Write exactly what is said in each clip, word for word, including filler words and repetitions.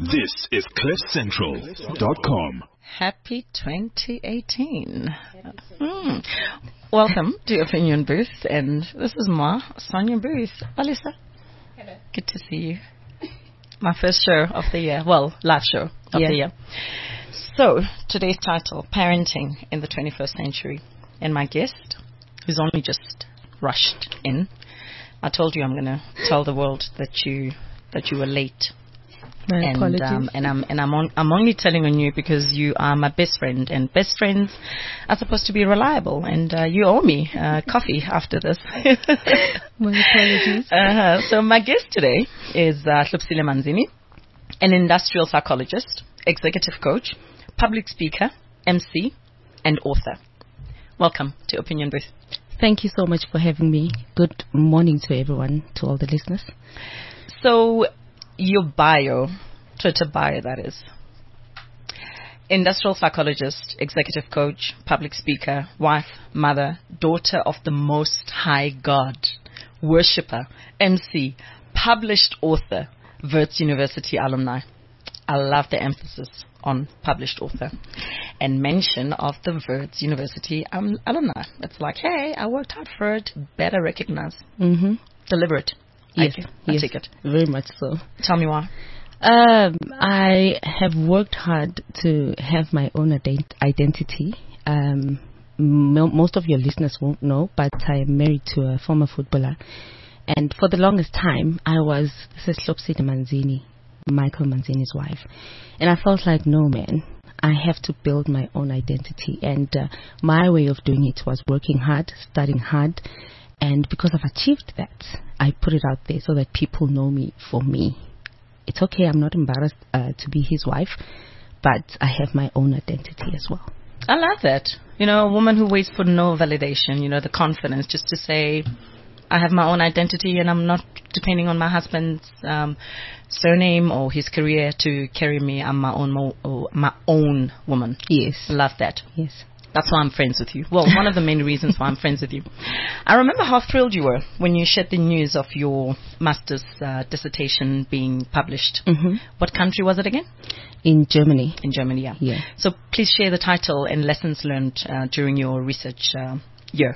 This is cliff central dot com. Happy twenty eighteen. Hmm. Welcome to Opinion Booth, and this is Ma, Sonia Booth. Alisa. Hello. Good to see you. My first show of the year, well, live show of yeah. the year. So, today's title, Parenting in the twenty-first Century. And my guest, who's only just rushed in, I told you I'm going to tell the world that you that you were late. My and apologies. um, and I'm and I'm on, I'm only telling on you because you are my best friend, and best friends are supposed to be reliable. And uh, you owe me uh, coffee after this. My apologies. Uh-huh. So my guest today is uh, Hlopsile Manzini, an industrial psychologist, executive coach, public speaker, M C, and author. Welcome to Opinion Booth. Thank you so much for having me. Good morning to everyone, to all the listeners. So, your bio, Twitter bio that is. Industrial psychologist, executive coach, public speaker, wife, mother, daughter of the Most High God, worshipper, M C, published author, Wits University alumni. I love the emphasis on published author and mention of the Wits University um, alumni. It's like, hey, I worked hard for it, better recognize. Mm-hmm. Deliberate. Yes, I, I yes, take it. Very much so. Tell me why. Um, I have worked hard to have my own ident- identity. Um, mo- most of your listeners won't know, but I am married to a former footballer. And for the longest time, I was, this is Hlopsile Manzini, Michael Manzini's wife. And I felt like, no, man, I have to build my own identity. And uh, my way of doing it was working hard, studying hard. And because I've achieved that, I put it out there so that people know me for me. It's okay, I'm not embarrassed uh, to be his wife, but I have my own identity as well. I love that. You know, a woman who waits for no validation, you know, the confidence just to say, I have my own identity and I'm not depending on my husband's um, surname or his career to carry me. I'm my own, mo- oh, my own woman. Yes. Love that. Yes. That's why I'm friends with you. Well, one of the main reasons why I'm friends with you. I remember how thrilled you were when you shared the news of your master's uh, dissertation being published. Mm-hmm. What country was it again? In Germany. In Germany, yeah. Yeah. So please share the title and lessons learned uh, during your research uh, year.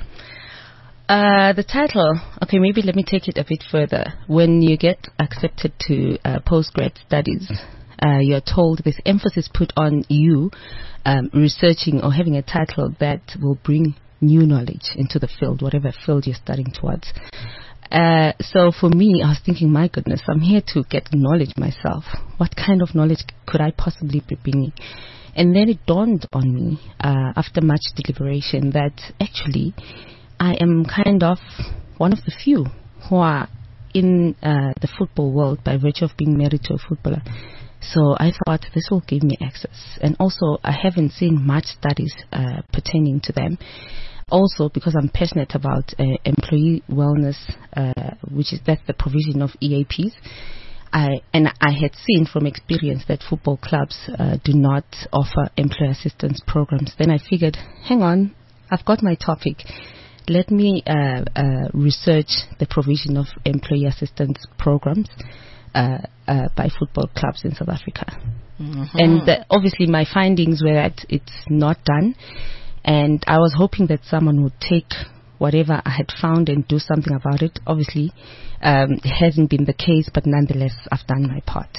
Uh, the title, okay, maybe let me take it a bit further. When you get accepted to uh, postgrad studies, uh, you're told there's emphasis put on you um, researching or having a title that will bring new knowledge into the field, whatever field you're studying towards. Uh, so for me, I was thinking, my goodness, I'm here to get knowledge myself. What kind of knowledge could I possibly be bringing? And then it dawned on me, uh, after much deliberation, that actually I am kind of one of the few who are in uh, the football world by virtue of being married to a footballer. So I thought this will give me access. And also, I haven't seen much studies uh, pertaining to them. Also, because I'm passionate about uh, employee wellness, uh, which is that's the provision of E A Ps. I, and I had seen from experience that football clubs uh, do not offer employee assistance programs. Then I figured, hang on, I've got my topic. Let me uh, uh, research the provision of employee assistance programs uh, uh, by football clubs in South Africa. Mm-hmm. And uh, obviously my findings were that it's not done. And I was hoping that someone would take whatever I had found and do something about it. Obviously, um, it hasn't been the case, but nonetheless, I've done my part.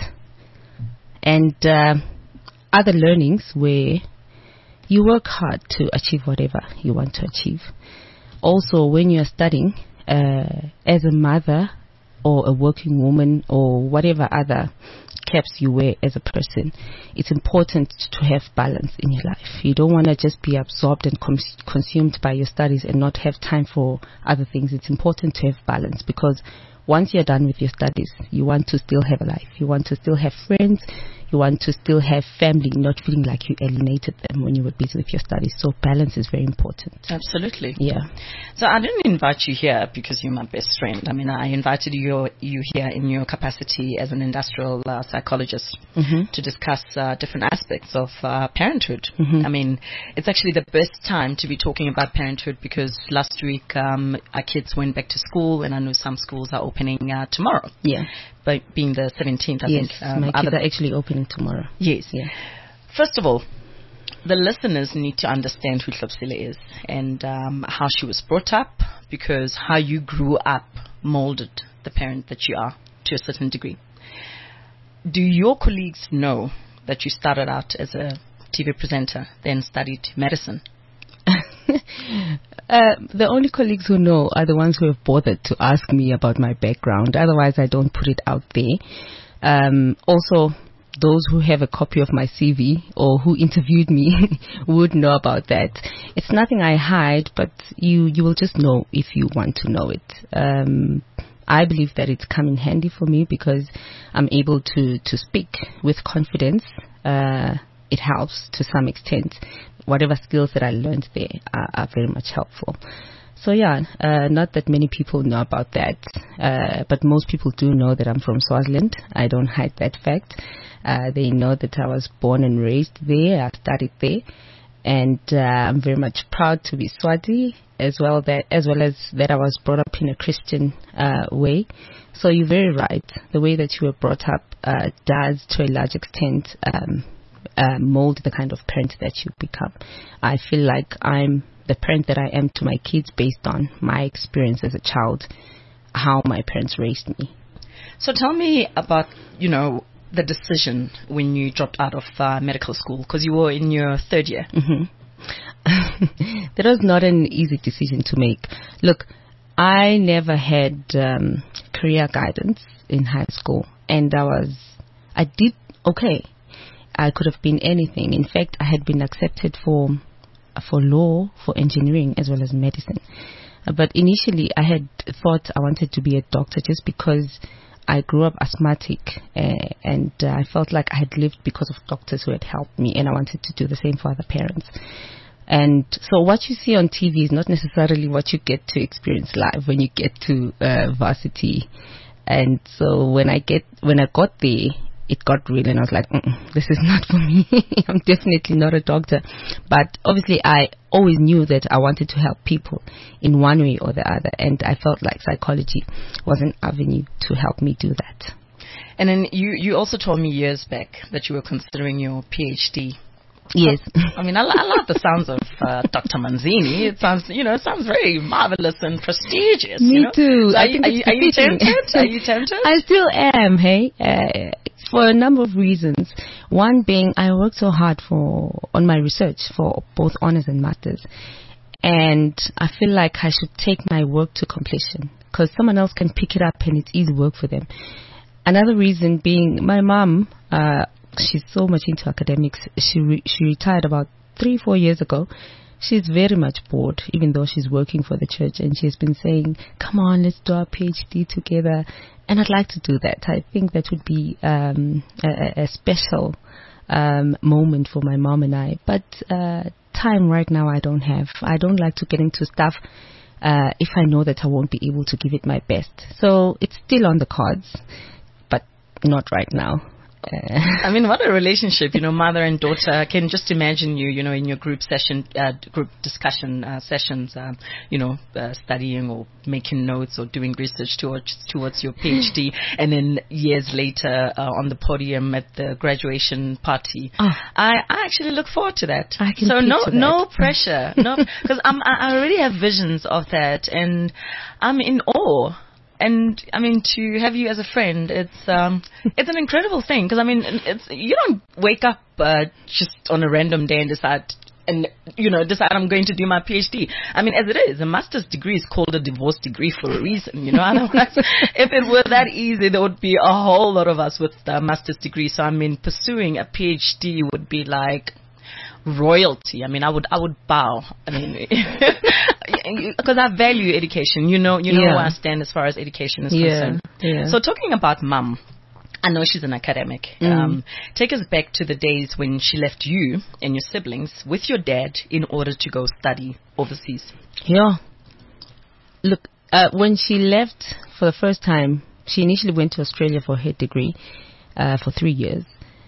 And uh, other learnings where you work hard to achieve whatever you want to achieve. Also, when you are studying, uh, as a mother or a working woman or whatever other caps you wear as a person, it's important to have balance in your life. You don't want to just be absorbed and com- consumed by your studies and not have time for other things. It's important to have balance, because once you're done with your studies, you want to still have a life. You want to still have friends. You want to still have family, not feeling like you alienated them when you were busy with your studies. So balance is very important. Absolutely. Yeah. So I didn't invite you here because you're my best friend. I mean, I invited you you here in your capacity as an industrial uh, psychologist mm-hmm. to discuss uh, different aspects of uh, parenthood. Mm-hmm. I mean, it's actually the best time to be talking about parenthood, because last week um, our kids went back to school, and I know some schools are opening uh, tomorrow. Yeah. by being the seventeenth, I yes, think. Um, my kids are actually opening tomorrow. Yes. Yeah. First of all, the listeners need to understand who Hlopsile is and um, how she was brought up, because how you grew up molded the parent that you are to a certain degree. Do your colleagues know that you started out as a T V presenter, then studied medicine? Uh, the only colleagues who know are the ones who have bothered to ask me about my background. Otherwise, I don't put it out there. Um, also, those who have a copy of my C V or who interviewed me would know about that. It's nothing I hide, but you, you will just know if you want to know it. Um, I believe that it's come in handy for me because I'm able to, to speak with confidence. Uh, it helps to some extent. Whatever skills that I learned there are, are very much helpful. So yeah, uh, not that many people know about that, uh, but most people do know that I'm from Swaziland. I don't hide that fact. Uh, they know that I was born and raised there. I studied there, and uh, I'm very much proud to be Swazi, as well that as well as that I was brought up in a Christian uh, way. So you're very right. The way that you were brought up uh, does, to a large extent, um, uh, mold the kind of parent that you become. I feel like I'm the parent that I am to my kids based on my experience as a child, how my parents raised me. So tell me about, you know, the decision when you dropped out of uh, medical school, because you were in your third year. Mm-hmm. That was not an easy decision to make. Look, I never had um, career guidance in high school, and I was, I did okay. I could have been anything. In fact, I had been accepted for for law, for engineering, as well as medicine. Uh, but initially, I had thought I wanted to be a doctor just because I grew up asthmatic, uh, and uh, I felt like I had lived because of doctors who had helped me, and I wanted to do the same for other parents. And so what you see on T V is not necessarily what you get to experience live when you get to uh, varsity. And so when I get when I got there, it got real, and I was like, this is not for me. I'm definitely not a doctor. But obviously, I always knew that I wanted to help people in one way or the other, and I felt like psychology was an avenue to help me do that. And then you, you also told me years back that you were considering your PhD. Yes. I mean, I, I love the sounds of uh, Doctor Manzini. It sounds, you know, it sounds very marvelous and prestigious. Me you know? too. So I are, think are, it's you, are you befitting. tempted? Are you tempted? I still am, hey, uh, for a number of reasons. One being, I worked so hard for on my research for both honors and masters, and I feel like I should take my work to completion because someone else can pick it up and it's easy work for them. Another reason being, my mom. Uh, She's so much into academics. She re- she retired about three, four years ago. She's very much bored, even though she's working for the church. And she's been saying, come on, let's do our PhD together. And I'd like to do that. I think that would be um, a, a special um, moment for my mom and I. But uh, time right now I don't have. I don't like to get into stuff uh, if I know that I won't be able to give it my best. So it's still on the cards, but not right now. I mean, what a relationship, you know, mother and daughter. I can just imagine you, you know, in your group session, uh, group discussion uh, sessions, um, you know, uh, studying or making notes or doing research towards towards your PhD, and then years later uh, on the podium at the graduation party. Oh. I, I actually look forward to that. I can so no that. no pressure, no, because I'm I already have visions of that, and I'm in awe. And I mean, to have you as a friend, it's um, it's an incredible thing. Because I mean, it's you don't wake up uh, just on a random day and decide and you know decide I'm going to do my PhD. I mean, as it is, a master's degree is called a divorce degree for a reason. You know, otherwise, if it were that easy, there would be a whole lot of us with uh, master's degrees. So I mean, pursuing a PhD would be like royalty. I mean, I would I would bow. I mean, because I value education. You know, you know yeah. where I stand as far as education is yeah. concerned. Yeah. So talking about mum, I know she's an academic. Mm. Um, take us back to the days when she left you and your siblings with your dad in order to go study overseas. Yeah. Look, uh, when she left for the first time, she initially went to Australia for her degree uh, for three years.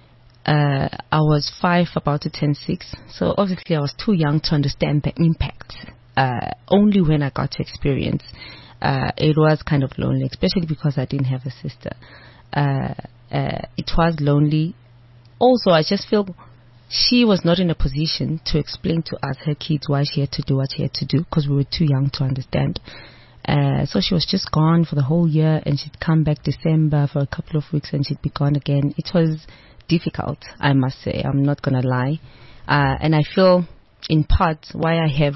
Uh, I was five, about to turn six. So obviously I was too young to understand the impact. Uh, only when I got to experience, uh, it was kind of lonely, especially because I didn't have a sister. uh, uh, it was lonely. Also, I just feel she was not in a position to explain to us, her kids, why she had to do what she had to do, because we were too young to understand. Uh, so she was just gone for the whole year, and she'd come back December for a couple of weeks, and she'd be gone again. It was difficult, I must say. I'm not going to lie. Uh, and I feel, in part, why I have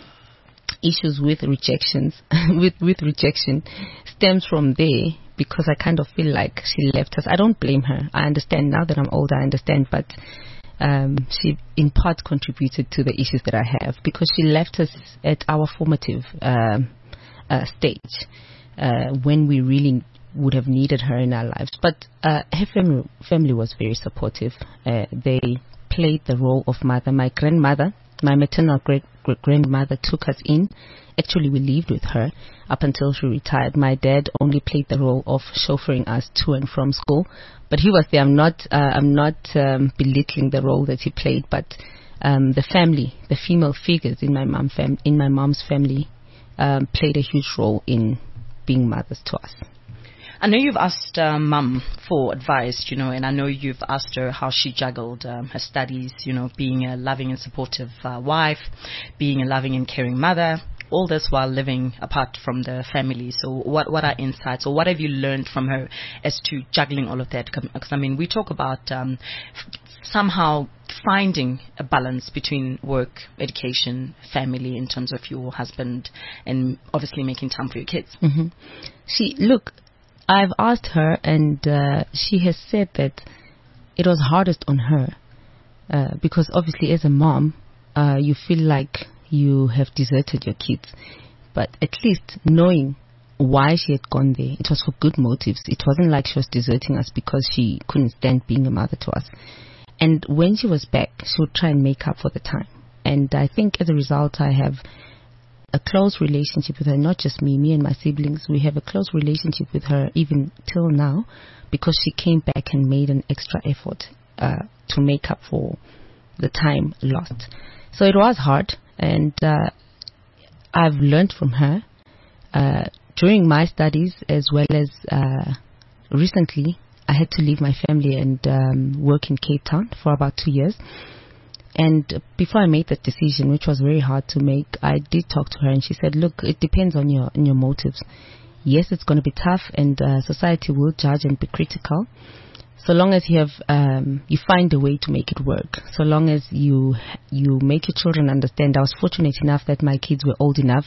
issues with rejections, with, with rejection, stems from there, because I kind of feel like she left us. I don't blame her. I understand now that I'm older, I understand, but um, she in part contributed to the issues that I have, because she left us at our formative um, uh, stage uh, when we really would have needed her in our lives. But uh, her family, family was very supportive. Uh, they played the role of mother. My grandmother, my maternal great grandmother, took us in. Actually, we lived with her up until she retired. My dad only played the role of chauffeuring us to and from school, but he was there. I'm not, uh, I'm not um, belittling the role that he played, but um, the family, the female figures in my mom fam- in my mom's family, um, played a huge role in being mothers to us. I know you've asked uh, Mum for advice, you know, and I know you've asked her how she juggled um, her studies, you know, being a loving and supportive uh, wife, being a loving and caring mother, all this while living apart from the family. So what what are insights, or what have you learned from her as to juggling all of that? Because, I mean, we talk about um, f- somehow finding a balance between work, education, family, in terms of your husband, and obviously making time for your kids. Mm-hmm. She, look, I've asked her, and uh, she has said that it was hardest on her uh, because obviously as a mom, uh, you feel like you have deserted your kids. But at least knowing why she had gone there, it was for good motives. It wasn't like she was deserting us because she couldn't stand being a mother to us. And when she was back, she would try and make up for the time. And I think as a result, I have a close relationship with her, not just me, me and my siblings. We have a close relationship with her even till now, because she came back and made an extra effort uh, to make up for the time lost. So it was hard, and uh, I've learned from her uh, during my studies, as well as uh, recently. I had to leave my family and um, work in Cape Town for about two years. And before I made that decision, which was very hard to make, I did talk to her, and she said, look, it depends on your on your motives. Yes, it's going to be tough, and uh, society will judge and be critical. So long as you have, um, you find a way to make it work. So long as you you make your children understand. I was fortunate enough that my kids were old enough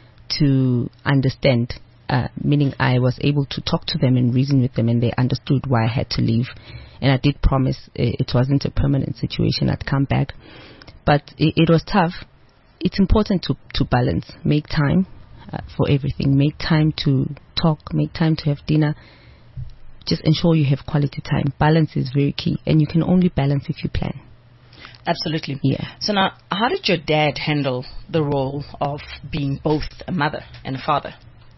to understand, uh, meaning I was able to talk to them and reason with them, and they understood why I had to leave. And I did promise it wasn't a permanent situation. I'd come back. But it, it was tough. It's important to, to balance. Make time uh, for everything. Make time to talk. Make time to have dinner. Just ensure you have quality time. Balance is very key. And you can only balance if you plan. Absolutely. Yeah. So now, how did your dad handle the role of being both a mother and a father?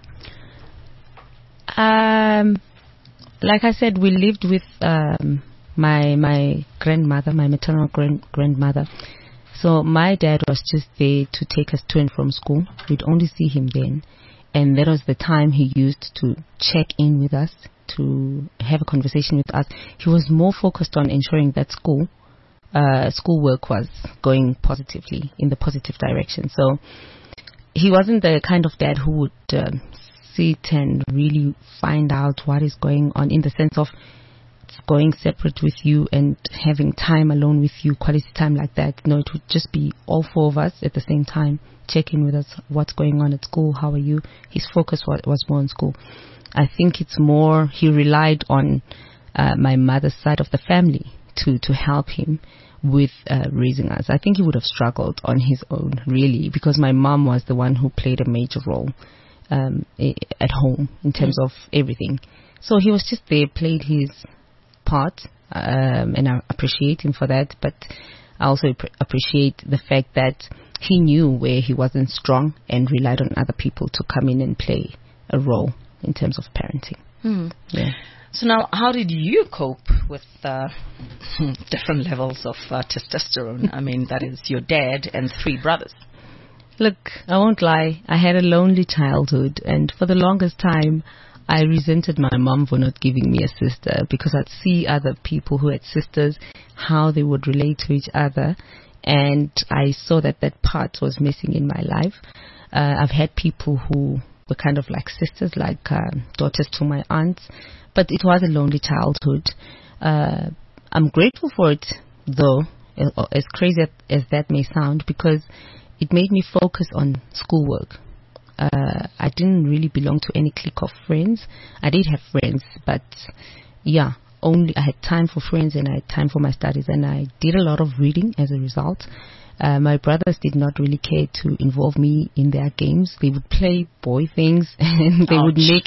Um... Like I said, we lived with um, my my grandmother, my maternal grand- grandmother. So my dad was just there to take us to and from school. We'd only see him then. And that was the time he used to check in with us, to have a conversation with us. He was more focused on ensuring that school, uh, schoolwork was going positively, in the positive direction. So he wasn't the kind of dad who would Uh, sit and really find out what is going on, in the sense of going separate with you and having time alone with you, quality time like that. No, it would just be all four of us at the same time, check in with us, what's going on at school, how are you. His focus was, was more on school. I think it's more, he relied on uh, my mother's side of the family to, to help him with uh, raising us. I think he would have struggled on his own, really, because my mom was the one who played a major role Um, at home in terms of everything. So he was just there, played his part, um, and I appreciate him for that. But I also ap- appreciate the fact that he knew where he wasn't strong and relied on other people to come in and play a role in terms of parenting. Mm. Yeah. So now, how did you cope with uh, different levels of uh, testosterone? I mean, that is your dad and three brothers. Look, I won't lie. I had a lonely childhood, and for the longest time, I resented my mom for not giving me a sister, because I'd see other people who had sisters, how they would relate to each other, and I saw that that part was missing in my life. Uh, I've had people who were kind of like sisters, like uh, daughters to my aunts, but it was a lonely childhood. Uh, I'm grateful for it, though, as crazy as that may sound, because it made me focus on schoolwork. Uh, I didn't really belong to any clique of friends. I did have friends, but yeah, only I had time for friends and I had time for my studies, and I did a lot of reading as a result. Uh, my brothers did not really care to involve me in their games. They would play boy things and they Ouch. would make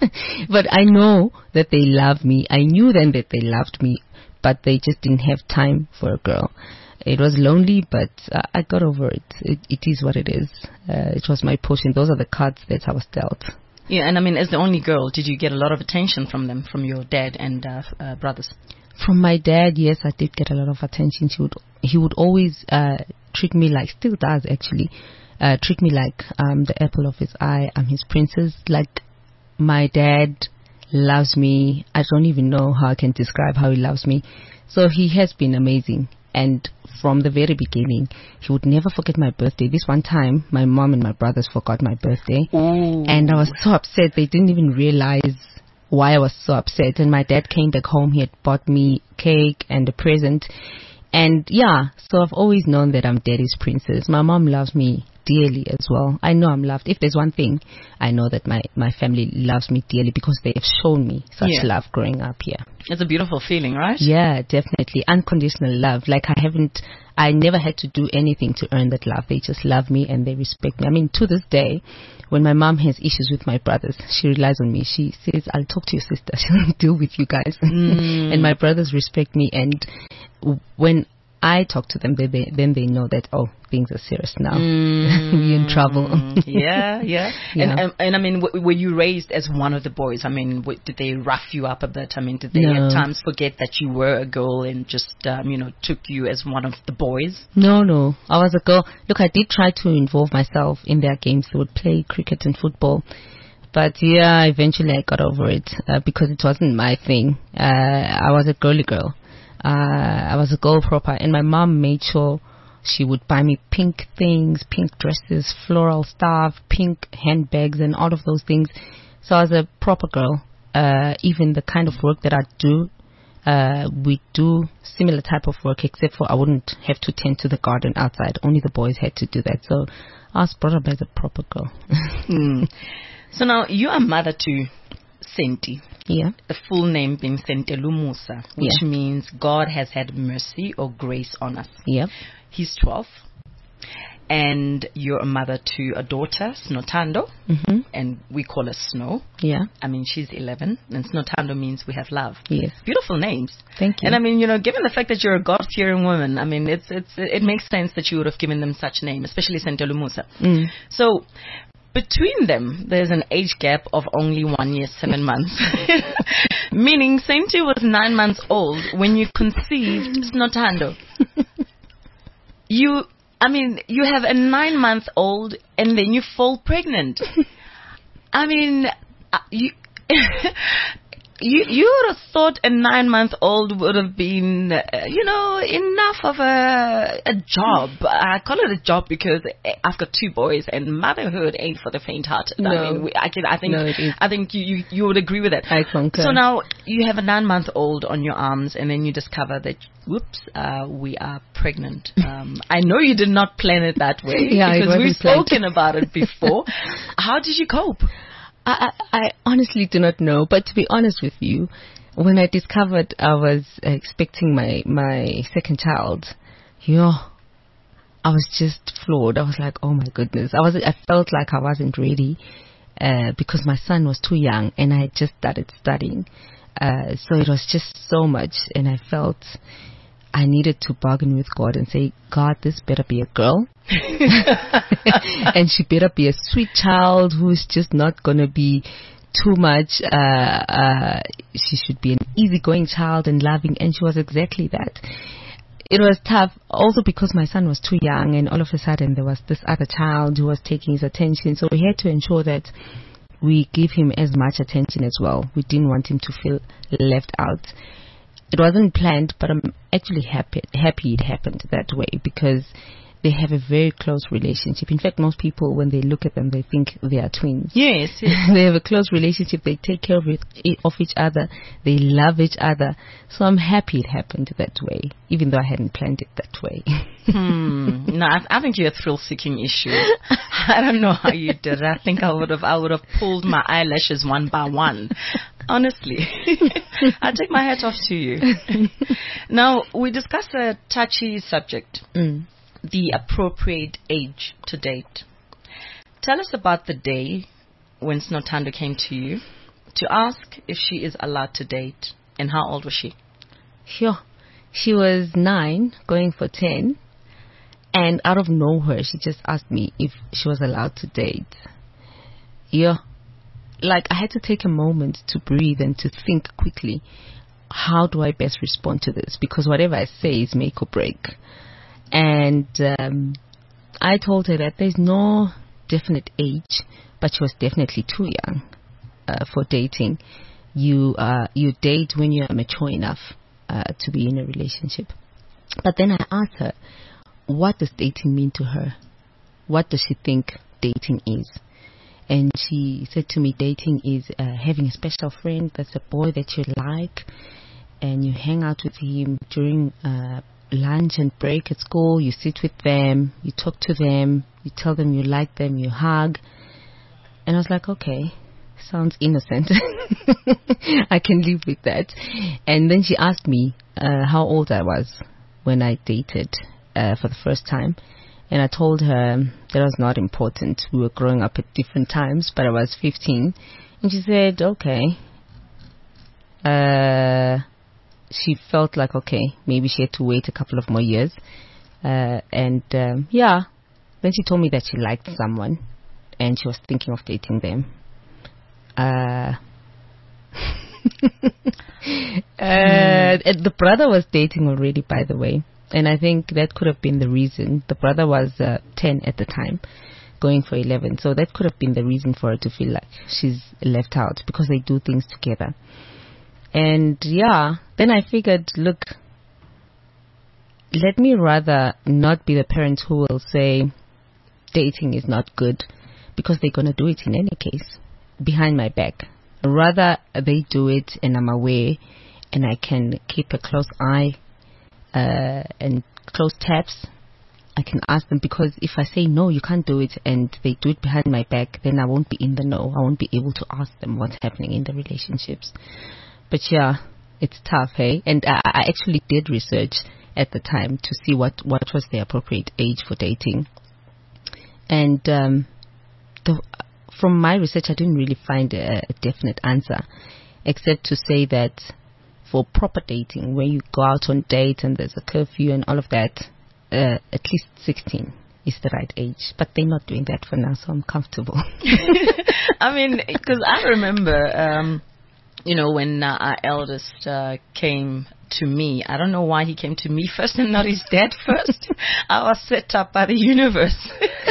but I know that they loved me. I knew then that they loved me, but they just didn't have time for a girl. It was lonely, but uh, I got over it. it. It is what it is. Uh, it was my portion. Those are the cards that I was dealt. Yeah, and I mean, as the only girl, did you get a lot of attention from them, from your dad and uh, uh, brothers? From my dad, yes, I did get a lot of attention. He would he would always uh, treat me like, still does actually, uh, treat me like um, the apple of his eye. I'm his princess. Like, my dad loves me. I don't even know how I can describe how he loves me. So he has been amazing. And from the very beginning, he would never forget my birthday. This one time, my mom and my brothers forgot my birthday. Ooh. And I was so upset. They didn't even realize why I was so upset. And my dad came back home. He had bought me cake and a present. And yeah, so I've always known that I'm daddy's princess. My mom loves me dearly as well. I know I'm loved. If there's one thing, I know that my, my family loves me dearly because they have shown me such Yeah. love growing up here. It's a beautiful feeling, right? Yeah, definitely. Unconditional love. Like, I haven't, I never had to do anything to earn that love. They just love me and they respect me. I mean, to this day, when my mom has issues with my brothers, she relies on me. She says, I'll talk to your sister. She'll deal with you guys. Mm. And my brothers respect me. And when I talk to them, they, they, then they know that, oh, things are serious now. Mm. We're in trouble. yeah, yeah. Yeah. And, and and I mean, w- were you raised as one of the boys? I mean, w- did they rough you up a bit? I mean, did they No. at times forget that you were a girl and just, um, you know, took you as one of the boys? No, no. I was a girl. Look, I did try to involve myself in their games. They would play cricket and football. But yeah, eventually I got over it uh, because it wasn't my thing. Uh, I was a girly girl. Uh, I was a girl proper. And my mom made sure she would buy me pink things, pink dresses, floral stuff, pink handbags and all of those things. So I was a proper girl. Uh, even the kind of work that I do, uh, we do similar type of work, except for I wouldn't have to tend to the garden outside. Only the boys had to do that. So I was brought up as a proper girl. Mm. So now you are mother to Senti. Yeah. The full name being Sentelu Musa, which Yeah. means God has had mercy or grace on us. Yep. He's twelve. And you're a mother to a daughter, Snotando, Mm-hmm. and we call her Snow. Yeah. I mean, she's eleven, and Snotando means we have love. Yes. Beautiful names. Thank you. And I mean, you know, given the fact that you're a God-fearing woman, I mean, it's it's it makes sense that you would have given them such name, especially Sentelu Musa. Mm. So, between them, there's an age gap of only one year, seven months. Meaning, Senti was nine months old when you conceived Snotando. You, I mean, you have a nine-month-old and then you fall pregnant. I mean, uh, you... You you would have thought a nine-month-old would have been, uh, you know, enough of a a job. I call it a job because I've got two boys, and motherhood ain't for the faint-hearted. No. I mean, we, I can, I think, No, it is. I think you, you you would agree with that. I concur. So now you have a nine-month-old on your arms, and then you discover that, whoops, uh, we are pregnant. Um, I know you did not plan it that way Yeah, it because wasn't we've planned. spoken about it before. How did you cope? I, I, I honestly do not know, but to be honest with you, when I discovered I was expecting my, my second child, you know, I was just floored. I was like, oh my goodness. I was, I felt like I wasn't ready, uh, because my son was too young and I had just started studying. Uh, so it was just so much, and I felt I needed to bargain with God and say, God, this better be a girl. And she better be a sweet child who's just not going to be too much. Uh, uh, she should be an easygoing child and loving. And she was exactly that. It was tough also because my son was too young, and all of a sudden there was this other child who was taking his attention. So we had to ensure that we give him as much attention as well. We didn't want him to feel left out. It wasn't planned, but I'm actually happy happy it happened that way, because they have a very close relationship. In fact, most people, when they look at them, they think they are twins. Yes, yes. They have a close relationship. They take care of, it, of each other. They love each other. So I'm happy it happened that way, even though I hadn't planned it that way. hmm. No, I, I think you're a thrill-seeking issue. I don't know how you did it. I think I would have, I would have pulled my eyelashes one by one. Honestly, I take my hat off to you. Now, we discussed a touchy subject. Mm. The appropriate age to date. Tell us about the day when Snotando came to you to ask if she is allowed to date, and how old was she? Sure. She was nine, going for ten, and out of nowhere, she just asked me if she was allowed to date. Yeah. Like, I had to take a moment to breathe and to think quickly, how do I best respond to this? Because whatever I say is make or break. And um, I told her that there's no definite age, but she was definitely too young uh, for dating. You uh, you date when you are mature enough uh, to be in a relationship. But then I asked her, what does dating mean to her? What does she think dating is? And she said to me, dating is uh, having a special friend that's a boy that you like, and you hang out with him during uh, lunch and break at school. You sit with them, you talk to them, you tell them you like them, you hug. And I was like, okay, sounds innocent. I can live with that. And then she asked me uh, how old I was when I dated uh, for the first time. And I told her that was not important. We were growing up at different times, but I was fifteen. And she said, okay. Uh... She felt like, okay, maybe she had to wait a couple of more years. Uh, and, um, yeah. Then she told me that she liked someone and she was thinking of dating them. Uh, uh, mm. The brother was dating already, by the way. And I think that could have been the reason. The brother was uh, ten at the time, going for eleven. So that could have been the reason for her to feel like she's left out, because they do things together. And yeah, then I figured, look, let me rather not be the parent who will say dating is not good, because they're going to do it in any case behind my back. Rather they do it and I'm aware and I can keep a close eye uh, and close tabs. I can ask them, because if I say no, you can't do it, and they do it behind my back, then I won't be in the know. I won't be able to ask them what's happening in the relationships. But yeah, it's tough, hey? And I, I actually did research at the time to see what, what was the appropriate age for dating. And um, the, from my research, I didn't really find a, a definite answer, except to say that for proper dating, when you go out on date and there's a curfew and all of that, uh, at least sixteen is the right age. But they're not doing that for now, so I'm comfortable. I mean, because I remember... Um, You know, when uh, our eldest uh, came to me, I don't know why he came to me first and not his dad first. I was set up by the universe.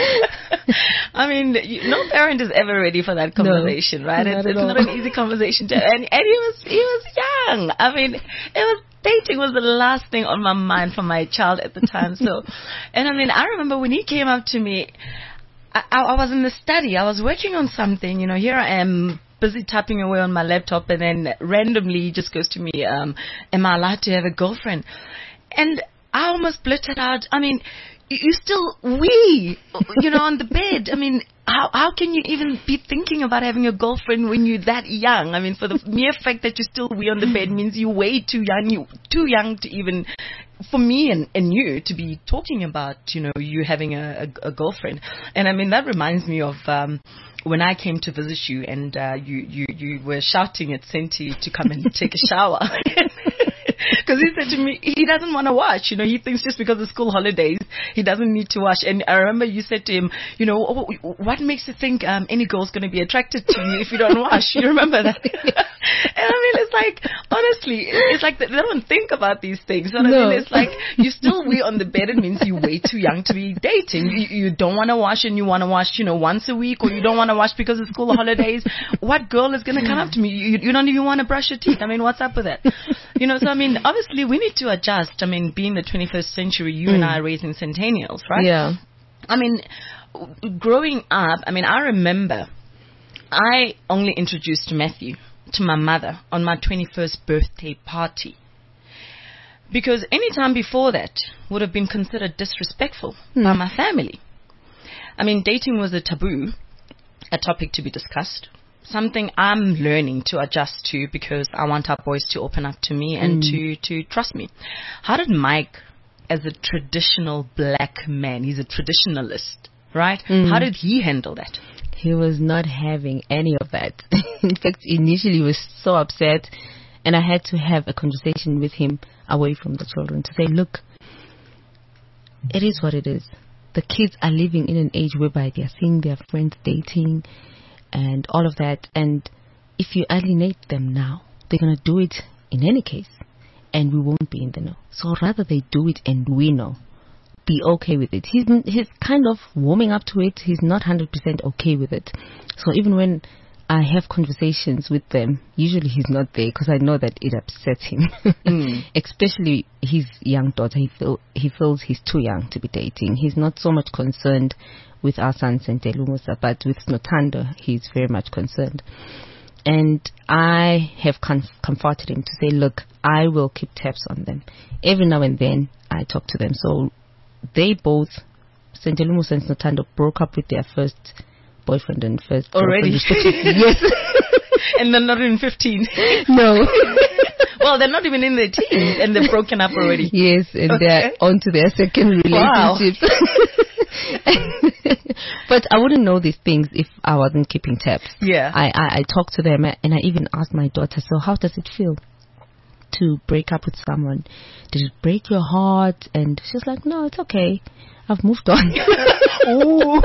I mean, you, no parent is ever ready for that conversation, no, right? It's, it's not an easy conversation to, and, and he was he was young. I mean, it was dating was the last thing on my mind for my child at the time. So, and I mean, I remember when he came up to me, I, I, I was in the study. I was working on something. You know, here I am, busy typing away on my laptop, and then randomly he just goes to me, um, am I allowed to have a girlfriend? And I almost blurted out, I mean, you still wee, you know, on the bed. I mean, how how can you even be thinking about having a girlfriend when you're that young? I mean, for the mere fact that you still wee on the bed means you're way too young, you too young to even, for me and, and you, to be talking about, you know, you having a, a, a girlfriend. And I mean, that reminds me of um, when I came to visit you, and uh, you, you, you were shouting at Senti to come and take a shower. Because he said to me, he doesn't want to wash. You know, he thinks just because of school holidays, he doesn't need to wash. And I remember you said to him, you know, what makes you think um, any girl's going to be attracted to you if you don't wash? You remember that? And I mean, it's like, honestly, it's like they don't think about these things. You know what No. I mean? It's like you still wee on the bed. It means you're way too young to be dating. You, you don't want to wash and you want to wash, you know, once a week, or you don't want to wash because of school holidays. What girl is going to come up to me? You, you don't even want to brush your teeth. I mean, what's up with that? You know, so I mean, obviously we need to adjust. I mean, being the twenty-first century, you mm. and I are raising centennials, right? Yeah. I mean, growing up, I mean, I remember I only introduced Matthew to my mother on my twenty-first birthday party. Because any time before that would have been considered disrespectful mm. by my family. I mean, dating was a taboo, a topic to be discussed. Something I'm learning to adjust to because I want our boys to open up to me and mm. to, to trust me. How did Mike, as a traditional black man, he's a traditionalist, right? Mm. How did he handle that? He was not having any of that. In fact, initially he was so upset, and I had to have a conversation with him away from the children to say, look, it is what it is. The kids are living in an age whereby they are seeing their friends dating and all of that. And if you alienate them now, they're going to do it in any case. And we won't be in the know. So rather they do it and we know. Be okay with it. He's he's kind of warming up to it. He's not one hundred percent okay with it. So even when I have conversations with them, usually he's not there because I know that it upsets him. Mm. Especially his young daughter. He feel he feels he's too young to be dating. He's not so much concerned with our son Sentelu Musa, but with Nothando, he's very much concerned. And I have comf- comforted him to say, look, I will keep tabs on them. Every now and then I talk to them. So they both, Sentelu Musa and Nothando, broke up with their first boyfriend and first already. Yes. And they're not even fifteen. No. Well, they're not even in their teens and they're broken up already. Yes, and okay. They're on to their second relationship. Wow. But I wouldn't know these things if I wasn't keeping tabs. Yeah. I, I, I talk to them and I even asked my daughter, so how does it feel to break up with someone? Did it break your heart? And she's like, no, it's okay. I've moved on. Ooh.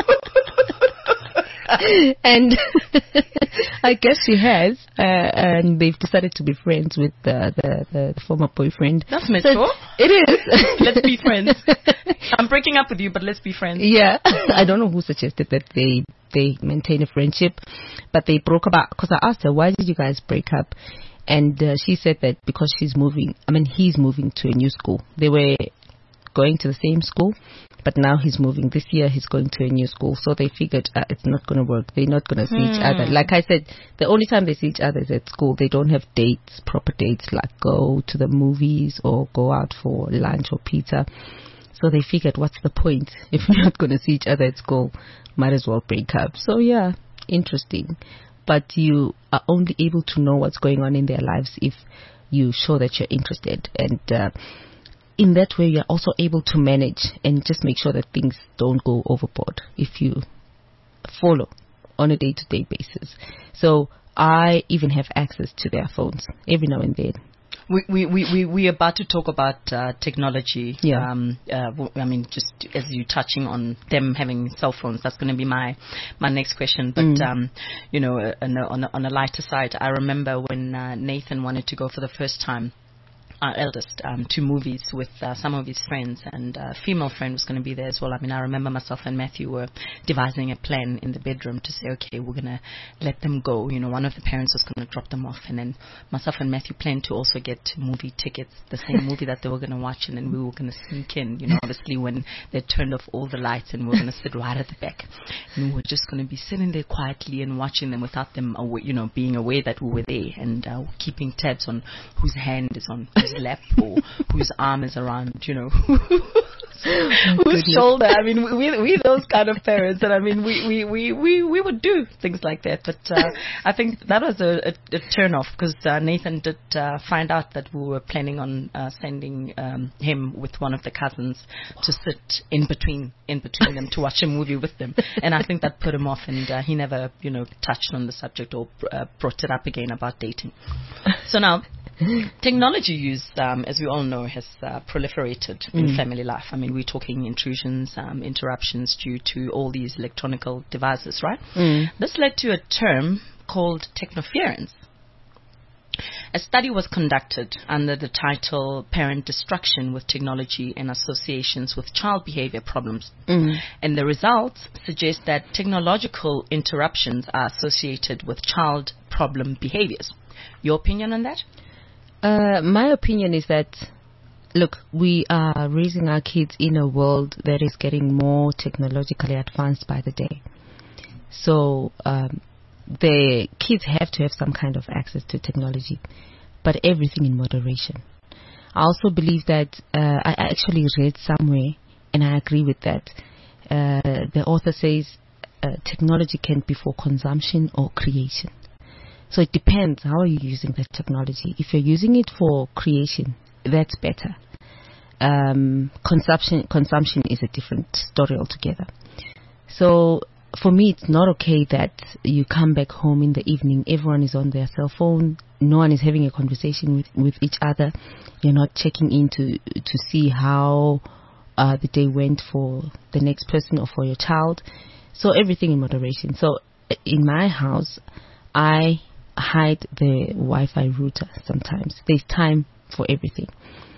And I guess she has, uh, and they've decided to be friends with the, the, the, the former boyfriend. That's mature. So it is. Let's be friends. I'm breaking up with you, but let's be friends. Yeah. I don't know who suggested that they they maintain a friendship, but they broke up because I asked her, why did you guys break up? And uh, she said that because she's moving, I mean, he's moving to a new school. They were going to the same school, but now he's moving. This year he's going to a new school, so they figured uh, it's not going to work. They're not going to see hmm. each other. Like I said, the only time they see each other is at school. They don't have dates, proper dates, like go to the movies or go out for lunch or pizza. So they figured, what's the point if we're not going to see each other at school? Might as well break up. So yeah, interesting. But you are only able to know what's going on in their lives if you show that you're interested. And uh, in that way, you're also able to manage and just make sure that things don't go overboard if you follow on a day-to-day basis. So I even have access to their phones every now and then. We we we we we're about to talk about uh, technology. Yeah. Um. Uh, I mean, just as you touching on them having cell phones, that's going to be my my next question. But mm. um, you know, uh, on, a, on a on a lighter side, I remember when uh, Nathan wanted to go for the first time, our eldest, um, to movies with uh, some of his friends, and a female friend was going to be there as well. I mean, I remember myself and Matthew were devising a plan in the bedroom to say, okay, we're going to let them go. You know, one of the parents was going to drop them off, and then myself and Matthew planned to also get movie tickets, the same movie that they were going to watch, and then we were going to sneak in, you know, obviously when they turned off all the lights, and we were going to sit right at the back. And we were just going to be sitting there quietly and watching them without them, aware, you know, being aware that we were there, and uh, keeping tabs on whose hand is on whose lap or whose arm is around, you know, whose shoulder. I mean, we we those kind of parents, and I mean, we we, we, we, we would do things like that. But uh, I think that was a, a, a turn off because uh, Nathan did uh, find out that we were planning on uh, sending um, him with one of the cousins to sit in between in between them to watch a movie with them, and I think that put him off, and uh, he never, you know, touched on the subject or uh, brought it up again about dating. So now, technology use, um, as we all know, has uh, proliferated mm. in family life. I mean, we're talking intrusions, um, interruptions due to all these electronical devices, right? Mm. This led to a term called technoference. A study was conducted under the title Parent Destruction with Technology and Associations with Child Behavior Problems. Mm. And the results suggest that technological interruptions are associated with child problem behaviors. Your opinion on that? Uh, my opinion is that, look, we are raising our kids in a world that is getting more technologically advanced by the day. So um, the kids have to have some kind of access to technology, but everything in moderation. I also believe that, uh, I actually read somewhere, and I agree with that. Uh, the author says uh, technology can be for consumption or creation. So it depends, how are you using that technology? If you're using it for creation, that's better. Um, consumption, consumption is a different story altogether. So for me, it's not okay that you come back home in the evening, everyone is on their cell phone, no one is having a conversation with, with each other. You're not checking in to, to see how uh, the day went for the next person or for your child. So everything in moderation. So in my house, I hide the Wi-Fi router sometimes. There's time for everything.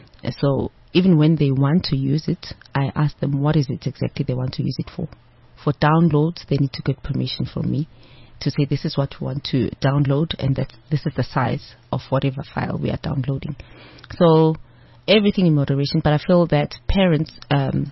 So even when they want to use it, I ask them what is it exactly they want to use it for. For downloads, they need to get permission from me to say this is what we want to download and that this is the size of whatever file we are downloading. So everything in moderation, but I feel that parents, um,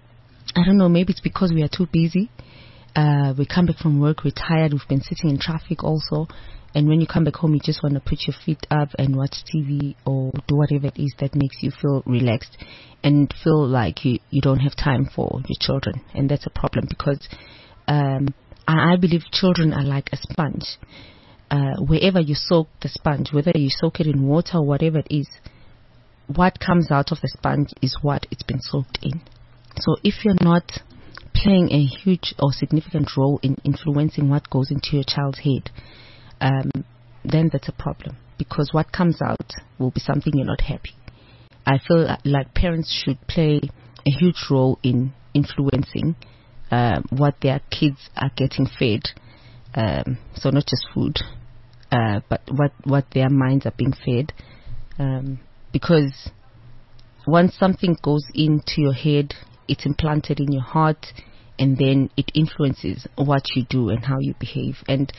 I don't know, maybe it's because we are too busy. Uh, we come back from work, we're tired, we've been sitting in traffic also. And when you come back home, you just want to put your feet up and watch T V or do whatever it is that makes you feel relaxed and feel like you, you don't have time for your children. And that's a problem because um, I, I believe children are like a sponge. Uh, wherever you soak the sponge, whether you soak it in water or whatever it is, what comes out of the sponge is what it's been soaked in. So if you're not playing a huge or significant role in influencing what goes into your child's head, Um, then that's a problem because what comes out will be something you're not happy. I feel like parents should play a huge role in influencing uh, what their kids are getting fed. Um, so not just food, uh, but what, what their minds are being fed. Um, because once something goes into your head, it's implanted in your heart, and then it influences what you do and how you behave. And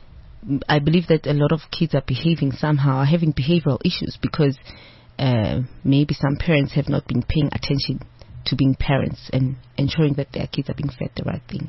I believe that a lot of kids are behaving somehow, are having behavioral issues because uh, maybe some parents have not been paying attention to being parents and ensuring that their kids are being fed the right things.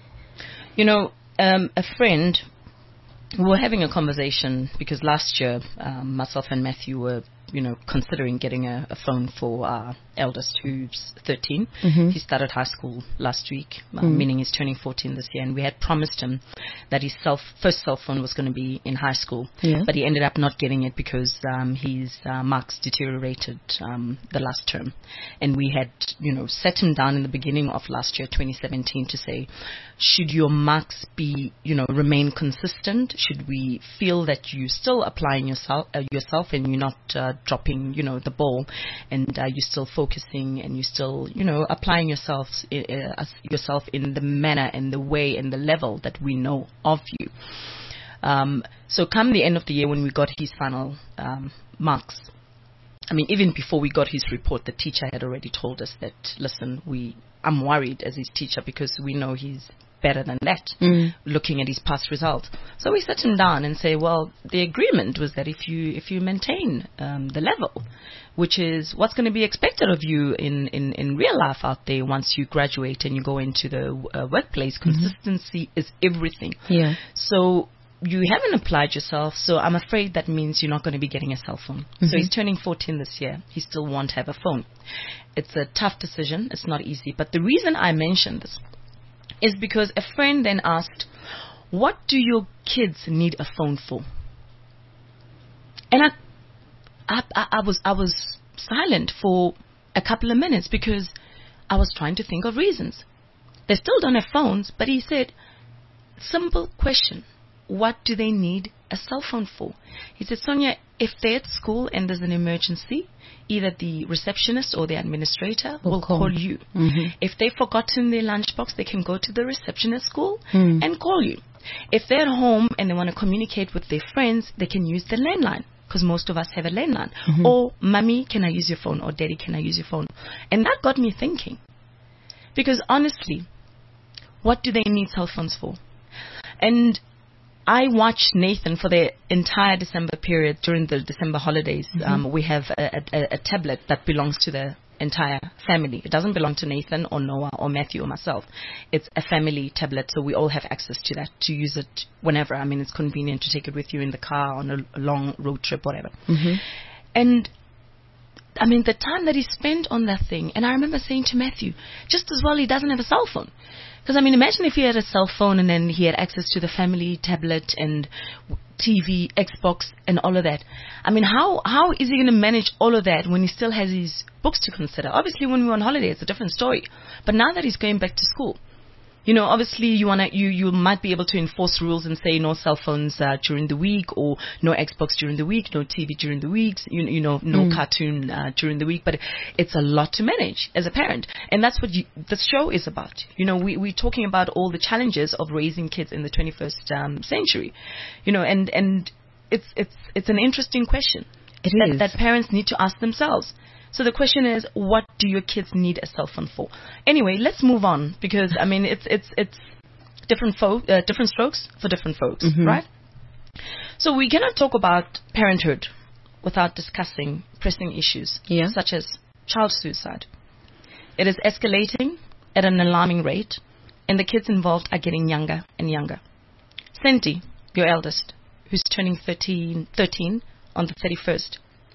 You know, um, a friend, we were having a conversation because last year um, myself and Matthew were, you know, considering getting a, a phone for our eldest who's thirteen. Mm-hmm. He started high school last week, uh, mm. meaning he's turning fourteen this year, and we had promised him that his self, first cell phone was going to be in high school, yeah. but he ended up not getting it because um, his uh, marks deteriorated um, the last term. And we had, you know, set him down in the beginning of last year, twenty seventeen, to say, should your marks be, you know, remain consistent? Should we feel that you're still applying yourself, uh, yourself and you're not uh, dropping, you know, the ball, and uh, you're still focusing and you're still, you know, applying yourself, uh, yourself in the manner and the way and the level that we know of you. Um, so come the end of the year when we got his final um, marks, I mean, even before we got his report, the teacher had already told us that, listen, we, I'm worried as his teacher because we know he's better than that, mm. looking at his past results. So we sat him down and say, well, the agreement was that if you if you maintain um, the level, which is what's going to be expected of you in, in, in real life out there once you graduate and you go into the uh, workplace, mm-hmm. consistency is everything. Yeah. So you haven't applied yourself, so I'm afraid that means you're not going to be getting a cell phone. Mm-hmm. So he's turning fourteen this year. He still won't have a phone. It's a tough decision. It's not easy. But the reason I mentioned this is because a friend then asked, what do your kids need a phone for? And I, I, I, I was, I was silent for a couple of minutes because I was trying to think of reasons. They still don't have phones, but he said, simple question. What do they need a cell phone for? He said, Sonia, if they're at school and there's an emergency, either the receptionist or the administrator will, will call. call you. Mm-hmm. If they've forgotten their lunchbox, they can go to the reception at school mm. and call you. If they're at home and they want to communicate with their friends, they can use the landline. because most of us have a landline. Mm-hmm. Or, mommy, can I use your phone? Or, daddy, can I use your phone? And that got me thinking. Because honestly, what do they need cell phones for? And I watched Nathan for the entire December period during the December holidays. Mm-hmm. Um, we have a, a, a tablet that belongs to the entire family. It doesn't belong to Nathan or Noah or Matthew or myself. It's a family tablet, so we all have access to that to use it whenever. I mean, it's convenient to take it with you in the car on a, a long road trip, whatever. Mm-hmm. And I mean, the time that he spent on that thing, and I remember saying to Matthew, just as well he doesn't have a cell phone. Because, I mean, imagine if he had a cell phone and then he had access to the family tablet and T V, Xbox, and all of that. I mean, how how is he going to manage all of that when he still has his books to consider? Obviously, when we're on holiday, it's a different story. But now that he's going back to school, you know, obviously you wanna you, you might be able to enforce rules and say no cell phones uh, during the week, or no Xbox during the week, no T V during the week, you, you know, no mm. cartoon uh, during the week. But it's a lot to manage as a parent, and that's what you, the show is about. You know, we we're talking about all the challenges of raising kids in the twenty-first um, century. You know, and and it's it's it's an interesting question. It that, is that parents need to ask themselves. So the question is, what do your kids need a cell phone for? Anyway, let's move on, because I mean it's it's it's different folk, uh, different strokes for different folks, mm-hmm. right? So we cannot talk about parenthood without discussing pressing issues, yeah. such as child suicide. It is escalating at an alarming rate, and the kids involved are getting younger and younger. Senti, your eldest, who's turning thirteen, thirteen on the thirty-first.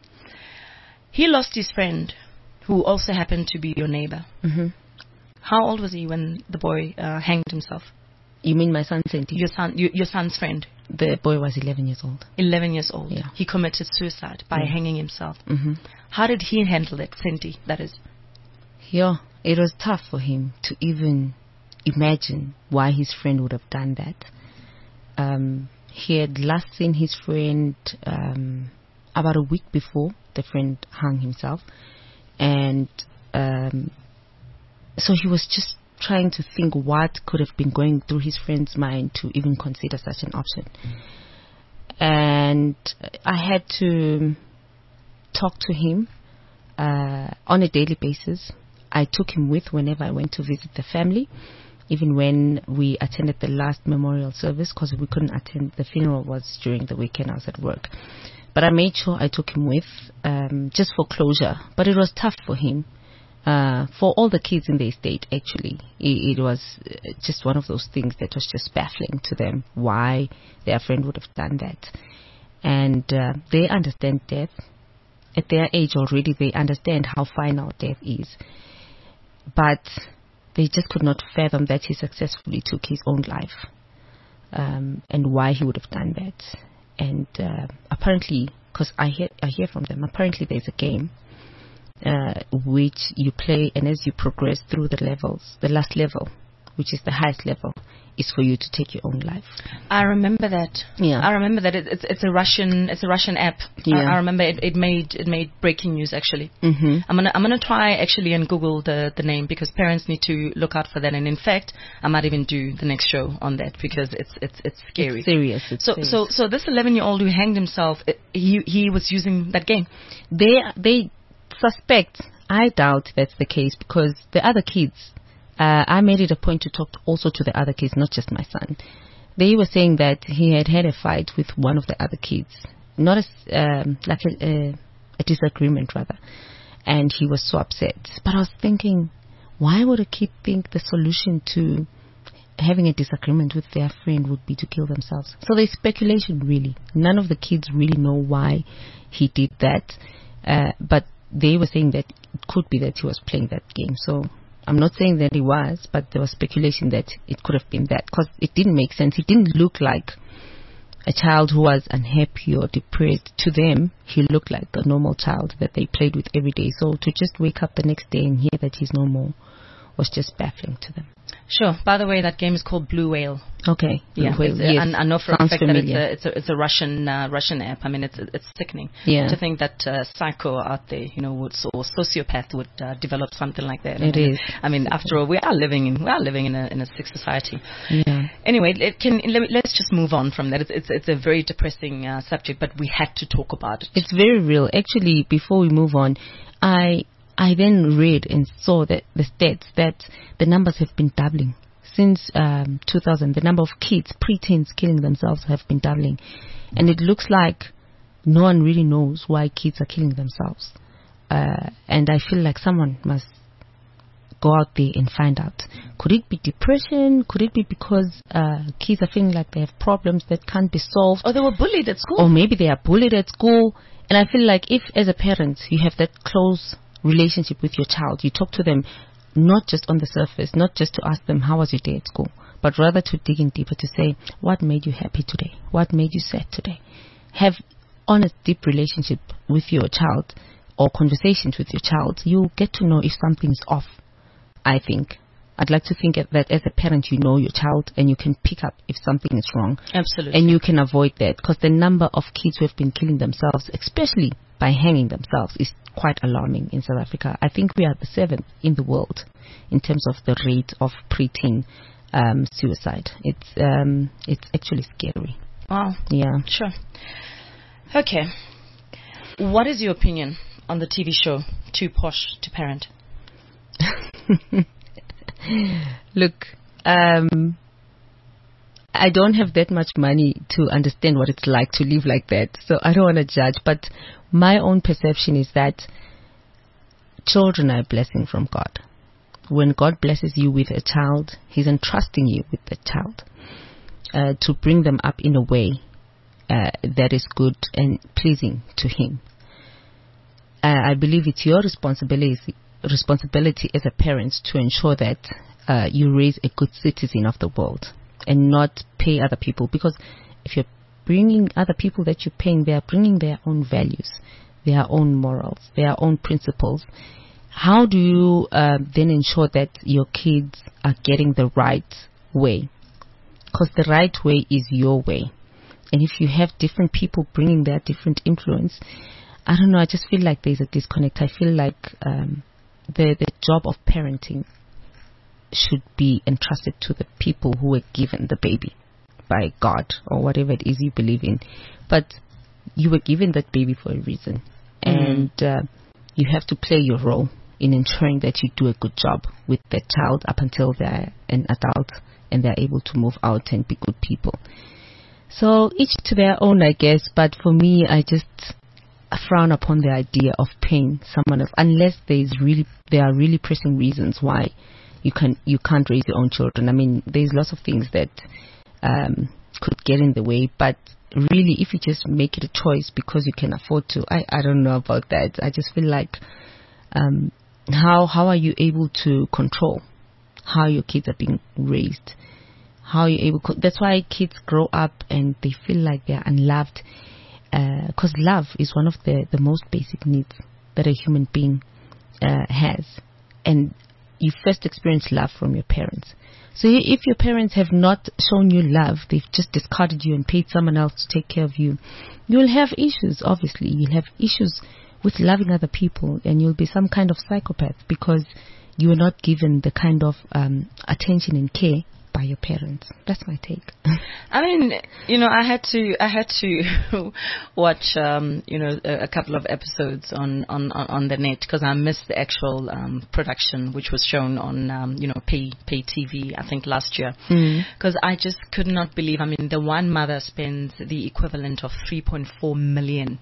He lost his friend, who also happened to be your neighbor. Mm-hmm. How old was he when the boy uh, hanged himself? You mean my son, Senti? Your son, your, your son's friend. The boy was eleven years old. eleven years old. Yeah. He committed suicide by mm. hanging himself. Mm-hmm. How did he handle it, Senti, that is? Yeah, it was tough for him to even imagine why his friend would have done that. Um, he had last seen his friend um, about a week before the friend hung himself, and um, so he was just trying to think what could have been going through his friend's mind to even consider such an option. And I had to talk to him uh, on a daily basis. I took him with whenever I went to visit the family, even when we attended the last memorial service, because we couldn't attend. The funeral was during the weekend. I was at work. But I made sure I took him with, um, just for closure. But it was tough for him, uh, for all the kids in the estate, actually. It, it was just one of those things that was just baffling to them, why their friend would have done that. And uh, they understand death. At their age already, they understand how final death is. But they just could not fathom that he successfully took his own life, um, and why he would have done that. And uh, apparently, because I hear, I hear from them, apparently there's a game uh, which you play, and as you progress through the levels, the last level, which is the highest level, is for you to take your own life. I remember that. Yeah. I remember that. It, it's it's a Russian it's a Russian app. Yeah. I, I remember it, it made it made breaking news actually. Mm-hmm. I'm gonna I'm gonna try actually and Google the, the name, because parents need to look out for that. And in fact, I might even do the next show on that, because it's it's it's scary. It's serious. It's so serious. so so this eleven year old who hanged himself, it, he he was using that game. They they suspect. I doubt that's the case, because the other kids. Uh, I made it a point to talk also to the other kids, not just my son. They were saying that he had had a fight with one of the other kids, not as um, like a, a, a disagreement rather, and he was so upset. But I was thinking, why would a kid think the solution to having a disagreement with their friend would be to kill themselves? So there's speculation, really. None of the kids really know why he did that, uh, but they were saying that it could be that he was playing that game. So I'm not saying that he was, but there was speculation that it could have been that, because it didn't make sense. He didn't look like a child who was unhappy or depressed. To them, he looked like a normal child that they played with every day. So to just wake up the next day and hear that he's no more was just baffling to them. Sure. By the way, that game is called Blue Whale. Okay. Blue Yeah, Whale, it's, yes. I, I know for Sounds a fact familiar. that it's a, it's a it's a Russian uh, Russian app. I mean, it's it's sickening Yeah. to think that uh, psycho out there, you know, would or sociopath would uh, develop something like that. It I mean, is. I mean, after all, we are living in we are living in a in a sick society. Yeah. Anyway, it can let me, let's just move on from that. It's it's, it's a very depressing uh, subject, but we had to talk about it. It's very real. Actually, before we move on, I I then read and saw that the stats that the numbers have been doubling. Since um, two thousand, the number of kids, preteens killing themselves have been doubling. And it looks like no one really knows why kids are killing themselves. Uh, and I feel like someone must go out there and find out. Could it be depression? Could it be because uh, kids are feeling like they have problems that can't be solved? Or they were bullied at school. Or maybe they are bullied at school. And I feel like if, as a parent, you have that close relationship with your child, you talk to them not just on the surface, not just to ask them, how was your day at school, but rather to dig in deeper to say, what made you happy today? What made you sad today? Have honest, deep relationship with your child or conversations with your child. You'll get to know if something's off, I think. I'd like to think that as a parent, you know your child and you can pick up if something is wrong. Absolutely. And you can avoid that, because the number of kids who have been killing themselves, especially by hanging themselves, is quite alarming in South Africa. I think we are the seventh in the world in terms of the rate of preteen um, suicide. It's um, it's actually scary. Wow. Yeah. Sure. Okay. What is your opinion on the T V show Too Posh to Parent? Look, um, I don't have that much money to understand what it's like to live like that, so I don't want to judge. But my own perception is that children are a blessing from God. When God blesses you with a child, He's entrusting you with the child uh, to bring them up in a way uh, that is good and pleasing to Him. Uh, I believe it's your responsibility responsibility as a parent to ensure that uh, you raise a good citizen of the world and not pay other people, because if you're bringing other people that you're paying, they are bringing their own values, their own morals, their own principles. How do you uh, then ensure that your kids are getting the right way? Because the right way is your way. And if you have different people bringing their different influence, I don't know, I just feel like there's a disconnect. I feel like um, the, the job of parenting should be entrusted to the people who were given the baby by God or whatever it is you believe in. But you were given that baby for a reason. Mm-hmm. And uh, you have to play your role in ensuring that you do a good job with that child up until they're an adult and they're able to move out and be good people. So each to their own, I guess. But for me, I just frown upon the idea of paying someone else, unless there's really there are really pressing reasons why you can you can't raise your own children. I mean, there's lots of things that um, could get in the way, but really, if you just make it a choice because you can afford to, I, I don't know about that. I just feel like um, how how are you able to control how your kids are being raised? How are you able? Co- that's why kids grow up and they feel like they're unloved. Because uh, love is one of the, the most basic needs that a human being uh, has. And you first experience love from your parents. So if your parents have not shown you love, they've just discarded you and paid someone else to take care of you, you'll have issues, obviously. You'll have issues with loving other people, and you'll be some kind of psychopath because you were not given the kind of um, attention and care by your parents. That's my take. I mean, you know, I had to, I had to watch, um, you know, a, a couple of episodes on, on, on the net because I missed the actual um, production, which was shown on, um, you know, pay pay T V, I think last year. Because mm. I just could not believe. I mean, the one mother spends the equivalent of three point four million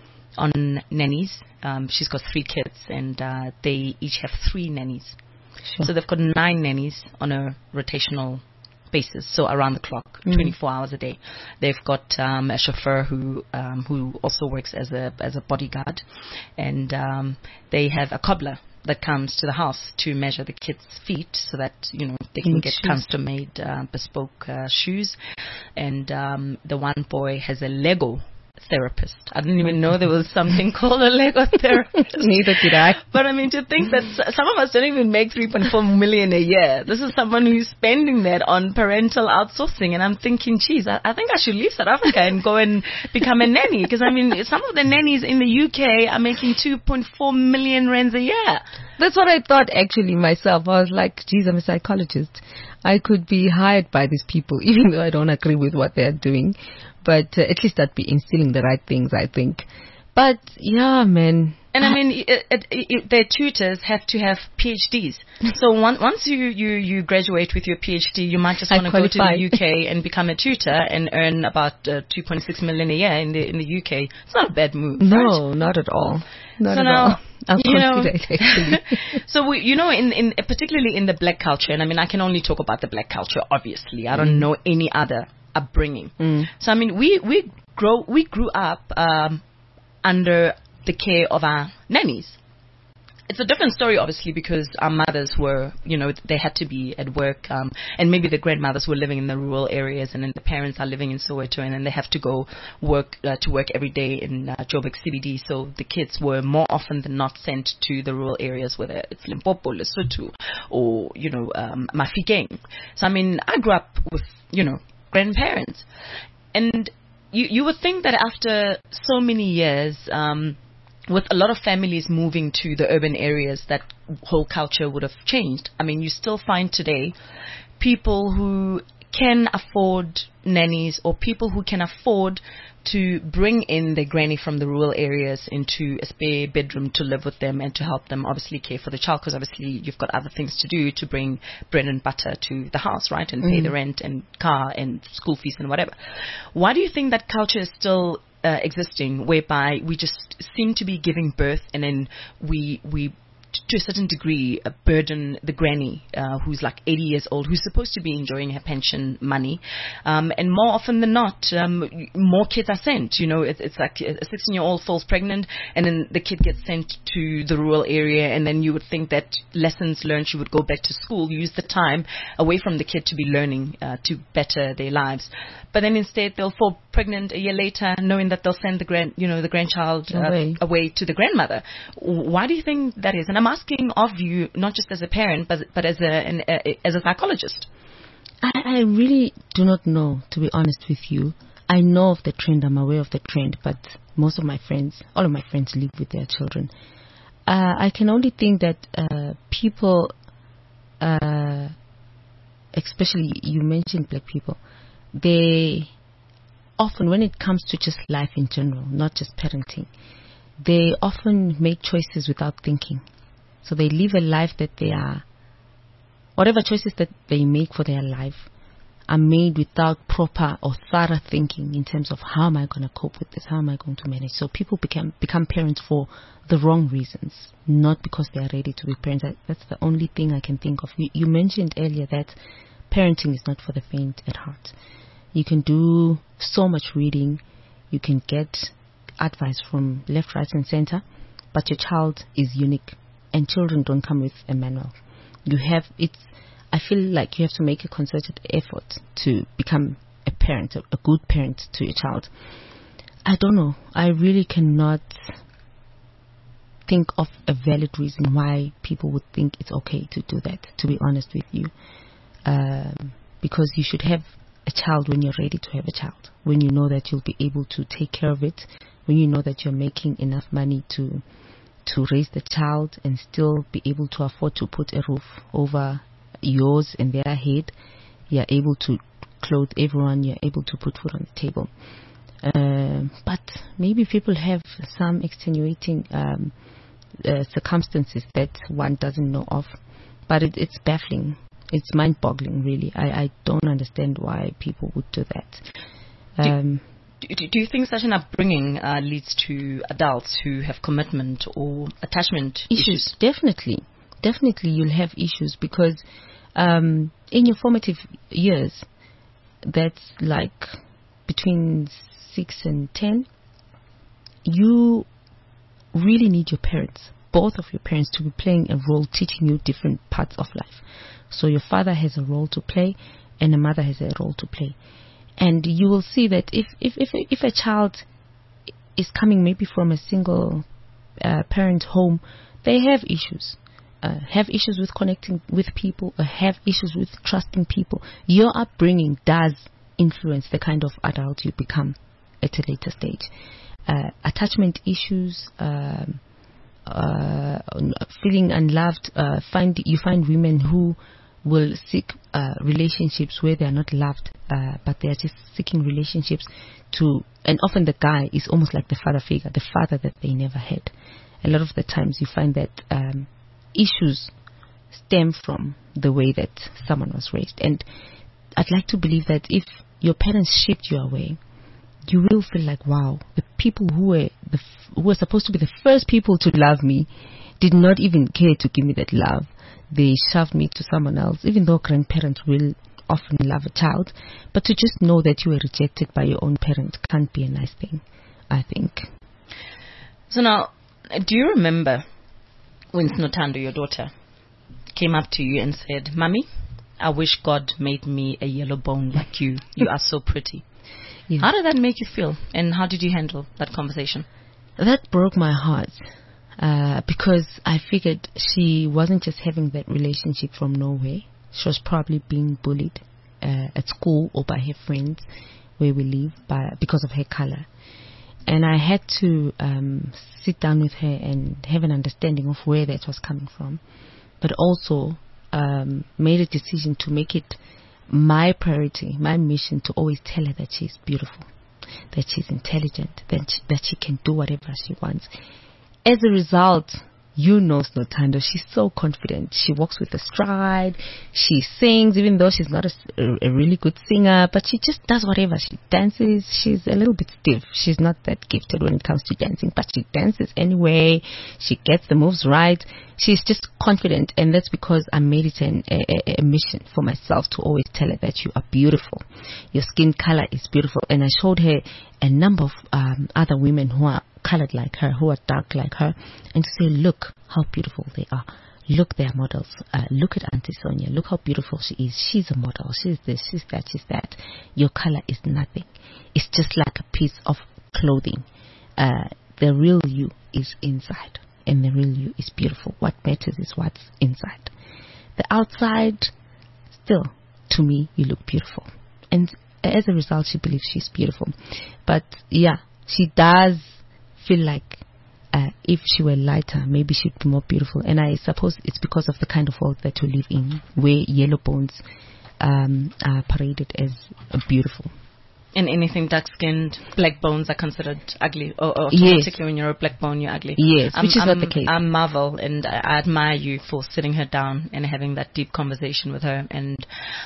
on nannies. Um, she's got three kids, and uh, they each have three nannies. Sure. So they've got nine nannies on a rotational basis, so around the clock, mm. twenty-four hours a day. They've got um, a chauffeur who um, who also works as a as a bodyguard, and um, they have a cobbler that comes to the house to measure the kids' feet so that you know they can mm, get custom-made uh, bespoke uh, shoes. And um, the one boy has a Lego therapist. I didn't even know there was something called a Lego therapist. Neither did I. But I mean, to think that s- some of us don't even make three point four million a year. This is someone who's spending that on parental outsourcing. And I'm thinking, geez, I, I think I should leave South Africa and go and become a nanny. Because I mean, some of the nannies in the U K are making two point four million rands a year. That's what I thought actually myself. I was like, geez, I'm a psychologist. I could be hired by these people, even though I don't agree with what they're doing. But uh, at least I'd be instilling the right things, I think. But yeah, man. And I mean, it, it, it, their tutors have to have PhDs. So one, once you, you, you graduate with your PhD, you might just want to go to the U K and become a tutor and earn about uh, two point six million a year in the in the U K. It's not a bad move, No, right? not at all. Not so at now, all. I'll you know, consider it, actually. so we, you know, in, in particularly in the black culture, and I mean, I can only talk about the black culture. Obviously, I don't Mm. know any other upbringing. Mm. So I mean, we we grow we grew up um, under the care of our nannies. It's a different story, obviously, because our mothers were, you know, they had to be at work, um, and maybe the grandmothers were living in the rural areas, and then the parents are living in Soweto, and then they have to go work uh, to work every day in uh, Joburg C B D. So the kids were more often than not sent to the rural areas, whether it's Limpopo, Lesotho, or you know, um, Mafikeng. So I mean, I grew up with, you know, grandparents, and you you would think that after so many years, um, with a lot of families moving to the urban areas, that whole culture would have changed. I mean, you still find today people who can afford nannies, or people who can afford to bring in their granny from the rural areas into a spare bedroom to live with them and to help them obviously care for the child, because obviously you've got other things to do to bring bread and butter to the house, right, and pay Mm. the rent and car and school fees and whatever. Why do you think that culture is still uh, existing, whereby we just seem to be giving birth and then we we to a certain degree, uh, burden the granny, uh, who's like eighty years old, who's supposed to be enjoying her pension money. Um, and more often than not, um, more kids are sent. You know, it, it's like a sixteen-year-old falls pregnant, and then the kid gets sent to the rural area, and then you would think that lessons learned, she would go back to school, use the time away from the kid to be learning uh, to better their lives. But then instead, they'll fall pregnant a year later, knowing that they'll send the grand, you know, the grandchild uh, Away. away to the grandmother. Why do you think that is? And I'm asking of you, not just as a parent, but but as a an, a as a psychologist. I, I really do not know, to be honest with you. I know of the trend, I'm aware of the trend, but most of my friends, all of my friends live with their children. Uh, I can only think that uh, people, uh, especially you mentioned black people, they often, when it comes to just life in general, not just parenting, they often make choices without thinking. So they live a life that they are, whatever choices that they make for their life are made without proper or thorough thinking in terms of how am I going to cope with this, how am I going to manage. So people become become parents for the wrong reasons, not because they are ready to be parents. That's the only thing I can think of. You, you mentioned earlier that parenting is not for the faint at heart. You can do so much reading, you can get advice from left, right, and center, but your child is unique, and children don't come with a manual. You have it's. I feel like you have to make a concerted effort to become a parent, a, a good parent to your child. I don't know. I really cannot think of a valid reason why people would think it's okay to do that, to be honest with you. Um, because you should have a child when you're ready to have a child, when you know that you'll be able to take care of it, when you know that you're making enough money to to raise the child and still be able to afford to put a roof over yours and their head. You're able to clothe everyone, you're able to put food on the table. Um, but maybe people have some extenuating um, uh, circumstances that one doesn't know of. But it, it's baffling. It's mind-boggling, really. I, I don't understand why people would do that. Um, do, do, do you think such an upbringing uh, leads to adults who have commitment or attachment issues? issues? Definitely. Definitely you'll have issues because um, in your formative years, that's like between six and ten, you really need your parents, both of your parents, to be playing a role, teaching you different parts of life. So your father has a role to play and a mother has a role to play. And you will see that if, if, if, if a child is coming maybe from a single uh, parent home, they have issues. Uh, have issues with connecting with people, or have issues with trusting people. Your upbringing does influence the kind of adult you become at a later stage. Uh, attachment issues, um, uh, feeling unloved. Uh, find you find women who will seek uh, relationships where they are not loved, uh, but they are just seeking relationships to. And often the guy is almost like the father figure, the father that they never had. A lot of the times you find that um, issues stem from the way that someone was raised. And I'd like to believe that if your parents shaped you away, you will feel like, wow, the people who were the f- who were supposed to be the first people to love me did not even care to give me that love. They shoved me to someone else, even though grandparents will often love a child. But to just know that you were rejected by your own parent can't be a nice thing, I think. So now, do you remember when Snotando, your daughter, came up to you and said, "Mommy, I wish God made me a yellow bone like you. You are so pretty." Yes. How did that make you feel? And how did you handle that conversation? That broke my heart uh, because I figured she wasn't just having that relationship from nowhere. She was probably being bullied uh, at school or by her friends where we live by, because of her color. And I had to um, sit down with her and have an understanding of where that was coming from, but also um, made a decision to make it my priority, my mission to always tell her that she's beautiful, that she's intelligent, that she, that she can do whatever she wants. As a result, you know Snotando, she's so confident. She walks with a stride. She sings, even though she's not a, a, a really good singer, but she just does whatever. She dances. She's a little bit stiff. She's not that gifted when it comes to dancing, but she dances anyway. She gets the moves right. She's just confident, and that's because I made it an, a, a mission for myself to always tell her that you are beautiful. Your skin color is beautiful, and I showed her a number of um, other women who are colored like her, who are dark like her, and to say, look how beautiful they are. Look, they are models. Uh, look at Auntie Sonia. Look how beautiful she is. She's a model. She's this, she's that, she's that. Your color is nothing. It's just like a piece of clothing. Uh, the real you is inside, and the real you is beautiful. What matters is what's inside. The outside, still, to me, you look beautiful. And as a result, she believes she's beautiful. But yeah, she does feel like uh, if she were lighter, maybe she'd be more beautiful. And I suppose it's because of the kind of world that we live in, where yellow bones um, are paraded as uh, beautiful. And anything dark-skinned, black bones are considered ugly. Or, or Yes. particularly when you're a black bone, you're ugly. Yes, I'm, which is I'm, not the case. I marvel and I, I admire you for sitting her down and having that deep conversation with her. And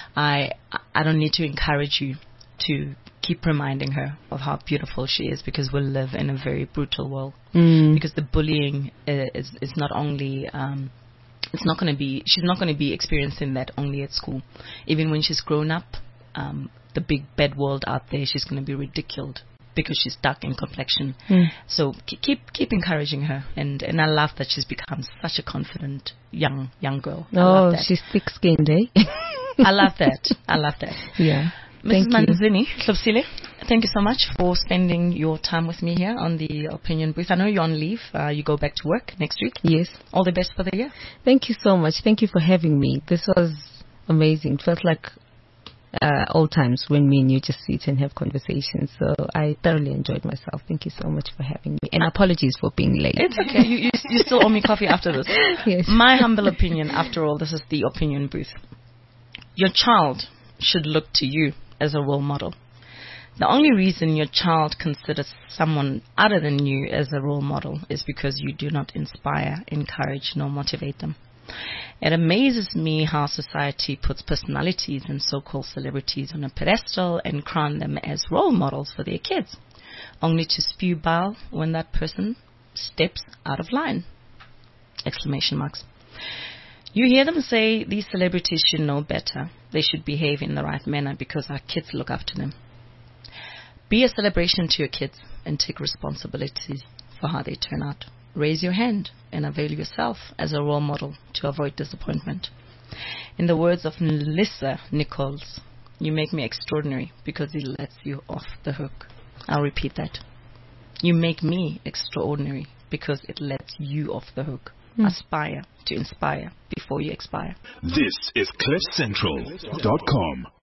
I, I don't need to encourage you to keep reminding her of how beautiful she is, because we live in a very brutal world. Mm. Because the bullying is is not only um, it's not going to be she's not going to be experiencing that only at school. Even when she's grown up, um, the big bad world out there, she's going to be ridiculed because she's dark in complexion. Mm. So keep keep encouraging her, and and I love that she's become such a confident young young girl. I love Oh, that. she's thick-skinned, eh? I love that. I love that. Yeah. Missus Thank you. Manzini Hlopsile, thank you so much for spending your time with me here on the Opinion Booth. I know you're on leave. Uh, you go back to work next week. Yes. All the best for the year. Thank you so much. Thank you for having me. This was amazing. It felt like uh, old times when me and you just sit and have conversations. So I thoroughly enjoyed myself. Thank you so much for having me. And apologies for being late. It's okay. you, you, you still owe me coffee after this. Yes. My humble opinion, after all, this is the Opinion Booth. Your child should look to you as a role model. The only reason your child considers someone other than you as a role model is because you do not inspire, encourage, nor motivate them. It amazes me how society puts personalities and so-called celebrities on a pedestal and crown them as role models for their kids, only to spew bile when that person steps out of line. Exclamation marks. You hear them say these celebrities should know better. They should behave in the right manner because our kids look up to them. Be a celebration to your kids and take responsibility for how they turn out. Raise your hand and avail yourself as a role model to avoid disappointment. In the words of Melissa Nichols, you make me extraordinary because it lets you off the hook. I'll repeat that. You make me extraordinary because it lets you off the hook. Mm. Aspire to inspire before you expire. This is cliff central dot com.